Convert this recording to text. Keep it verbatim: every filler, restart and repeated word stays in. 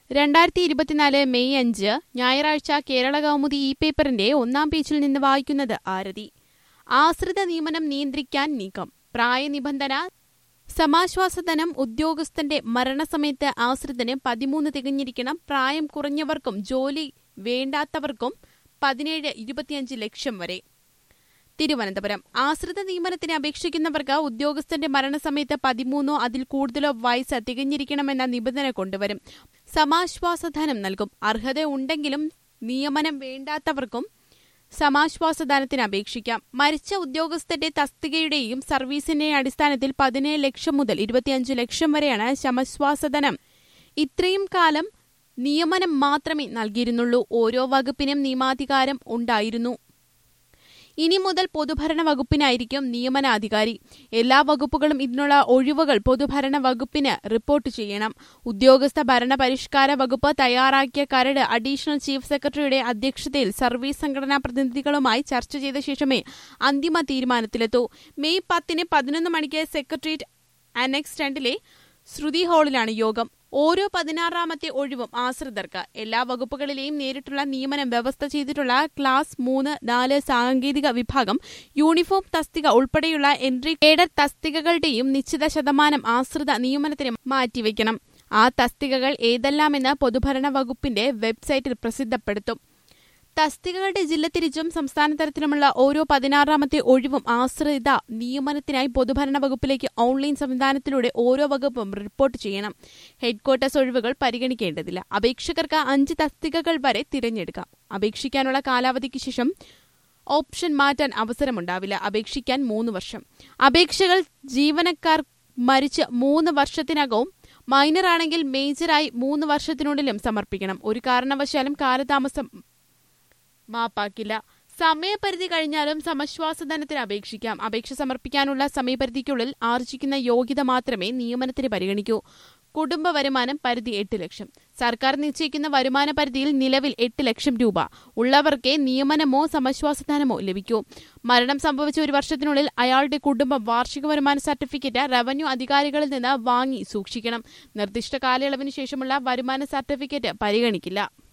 രണ്ടായിരത്തി ഇരുപത്തിനാല് മെയ് അഞ്ച് ഞായറാഴ്ച കേരള കൗമുദി ഈ പേപ്പറിന്റെ ഒന്നാം പേജിൽ നിന്ന് വായിക്കുന്നത് ആരതി. ആശ്രിത നിയമനം നിയന്ത്രിക്കാൻ നീക്കം. പ്രായനിബന്ധന. സമാശ്വാസധനം ഉദ്യോഗസ്ഥന്റെ മരണസമയത്ത് ആശ്രിതന് പതിമൂന്ന് തികഞ്ഞിരിക്കണം. പ്രായം കുറഞ്ഞവർക്കും ജോലി വേണ്ടാത്തവർക്കും പതിനേഴ് ഇരുപത്തിയഞ്ച് ലക്ഷം വരെ. തിരുവനന്തപുരം. ആശ്രിത നിയമനത്തിന് അപേക്ഷിക്കുന്നവർക്ക് ഉദ്യോഗസ്ഥന്റെ മരണസമയത്ത് പതിമൂന്നോ അതിൽ കൂടുതലോ വയസ്സ് തികഞ്ഞിരിക്കണമെന്ന നിബന്ധന കൊണ്ടുവരും. സമാശ്വാസധനം നൽകും. അർഹത ഉണ്ടെങ്കിലും നിയമനം വേണ്ടാത്തവർക്കും സമാശ്വാസധനത്തിന് അപേക്ഷിക്കാം. മരിച്ച ഉദ്യോഗസ്ഥന്റെ തസ്തികയുടെയും സർവീസിന്റെയും അടിസ്ഥാനത്തിൽ പതിനേഴ് ലക്ഷം മുതൽ ഇരുപത്തിയഞ്ച് ലക്ഷം വരെയാണ് സമാശ്വാസധനം. ഇത്രയും കാലം നിയമനം മാത്രമേ നൽകിയിരുന്നുള്ളൂ. ഓരോ വകുപ്പിനും നിയമാധികാരം ഉണ്ടായിരുന്നു. ഇനി മുതൽ പൊതുഭരണ വകുപ്പിനായിരിക്കും നിയമനാധികാരി. എല്ലാ വകുപ്പുകളും ഇതിനുള്ള ഒഴിവുകൾ പൊതുഭരണ വകുപ്പിന് റിപ്പോർട്ട് ചെയ്യണം. ഉദ്യോഗസ്ഥ ഭരണ പരിഷ്കാര വകുപ്പ് തയ്യാറാക്കിയ കരട് അഡീഷണൽ ചീഫ് സെക്രട്ടറിയുടെ അധ്യക്ഷതയിൽ സർവീസ് സംഘടനാ പ്രതിനിധികളുമായി ചർച്ച ചെയ്ത ശേഷമേ അന്തിമ തീരുമാനത്തിലെത്തൂ. മെയ് പത്തിന് പതിനൊന്ന് മണിക്ക് സെക്രട്ടേറിയറ്റ് അനെക്സ് രണ്ടിലെ ശ്രുതി ഹാളിലാണ് യോഗം. ഓരോ പതിനാറാമത്തെ ഒഴിവും ആശ്രിതർക്ക്. എല്ലാ വകുപ്പുകളിലെയും നേരിട്ടുള്ള നിയമനം വ്യവസ്ഥ ചെയ്തിട്ടുള്ള ക്ലാസ് മൂന്ന് നാല് സാങ്കേതിക വിഭാഗം, യൂണിഫോം തസ്തിക ഉൾപ്പെടെയുള്ള എൻട്രി കേഡർ തസ്തികകളുടെയും നിശ്ചിത ശതമാനം ആശ്രിത നിയമനത്തിന് മാറ്റിവെക്കണം. ആ തസ്തികകൾ ഏതെല്ലാമെന്ന് പൊതുഭരണ വകുപ്പിന്റെ വെബ്സൈറ്റിൽ പ്രസിദ്ധപ്പെടുത്തും. തസ്തികകളുടെ ജില്ല തിരിച്ചും സംസ്ഥാന തലത്തിലുമുള്ള ഓരോ പതിനാറാമത്തെ ഒഴിവും ആശ്രിത നിയമനത്തിനായി പൊതുഭരണ വകുപ്പിലേക്ക് ഓൺലൈൻ സംവിധാനത്തിലൂടെ ഓരോ വകുപ്പും റിപ്പോർട്ട് ചെയ്യണം. ഹെഡ്ക്വാർട്ടേഴ്സ് ഒഴിവുകൾ പരിഗണിക്കേണ്ടതില്ല. അപേക്ഷകർക്ക് അഞ്ച് തസ്തികകൾ വരെ തിരഞ്ഞെടുക്കാം. അപേക്ഷിക്കാനുള്ള കാലാവധിക്ക് ശേഷം ഓപ്ഷൻ മാറ്റാൻ അവസരമുണ്ടാവില്ല. അപേക്ഷിക്കാൻ മൂന്ന് വർഷം. അപേക്ഷകൾ ജീവനക്കാർ മരിച്ച് മൂന്ന് വർഷത്തിനകവും മൈനറാണെങ്കിൽ മേജറായി മൂന്ന് വർഷത്തിനുള്ളിലും സമർപ്പിക്കണം. ഒരു കാരണവശാലും കാലതാമസം മാപ്പാക്കില്ല. സമയപരിധി കഴിഞ്ഞാലും സമാശ്വാസധനത്തിന് അപേക്ഷിക്കാം. അപേക്ഷ സമർപ്പിക്കാനുള്ള സമയപരിധിക്കുള്ളിൽ ആർജിക്കുന്ന യോഗ്യത മാത്രമേ നിയമനത്തിന് പരിഗണിക്കൂ. കുടുംബ വരുമാനം പരിധി എട്ട് ലക്ഷം. സർക്കാർ നിശ്ചയിക്കുന്ന വരുമാന പരിധിയിൽ നിലവിൽ എട്ട് ലക്ഷം രൂപ ഉള്ളവർക്കേ നിയമനമോ സമാശ്വാസധനമോ ലഭിക്കൂ. മരണം സംഭവിച്ച ഒരു വർഷത്തിനുള്ളിൽ അയാളുടെ കുടുംബം വാർഷിക വരുമാന സർട്ടിഫിക്കറ്റ് റവന്യൂ അധികാരികളിൽ നിന്ന് വാങ്ങി സൂക്ഷിക്കണം. നിർദ്ദിഷ്ട കാലയളവിന് ശേഷമുള്ള വരുമാന സർട്ടിഫിക്കറ്റ് പരിഗണിക്കില്ല.